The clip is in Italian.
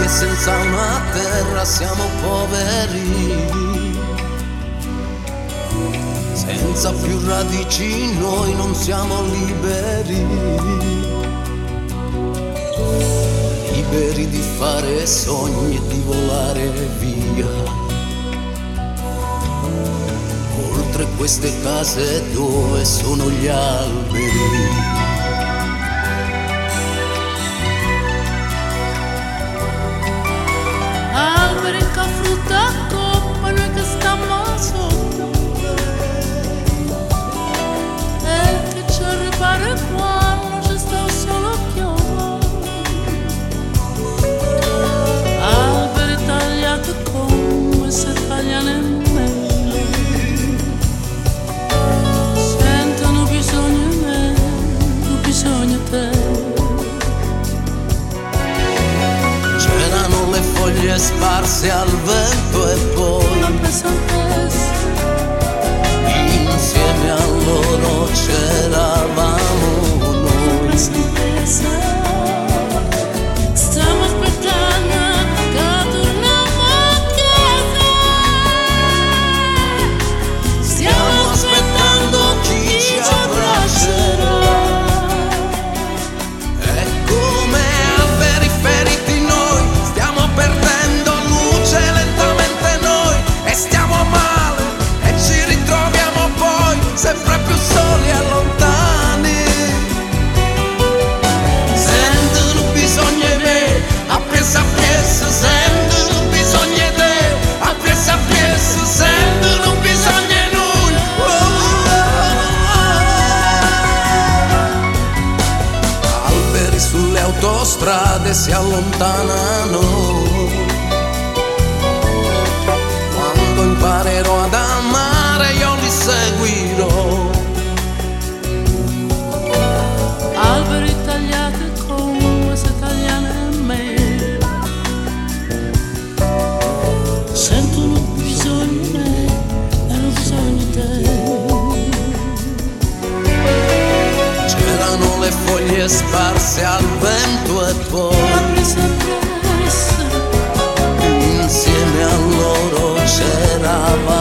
senza una terra siamo poveri, senza più radici noi non siamo liberi, liberi di fare sogni e di volare via oltre queste case dove sono gli alberi. Alberi che frutta coppa, noi che stiamo sopra, e che ci ripare quando ci sta solo piovere. Alberi tagliati come se tagliano in mele, sentono bisogno di me, bisogno di te. C'erano le foglie sparse al vento e poi insieme a loro c'eravamo noi. Stiamo aspettando che torniamo a casa, Stiamo aspettando chi ci abbraccerà. È come alberi feriti noi, stiamo perdendo luce lentamente noi, e stiamo male e ci ritroviamo poi sempre più soli e lontani. Sentono bisogno di me, appresso, sentono bisogno di te, appresso, sentono bisogno di noi. Alberi sulle autostrade si allontanano, quando imparerò ad amare io li seguirò. alberi tagliati come se tagliano in me, sentono bisogno di me e hanno bisogno di te. C'erano le foglie sparse al vento e poi insieme a loro c'eravamo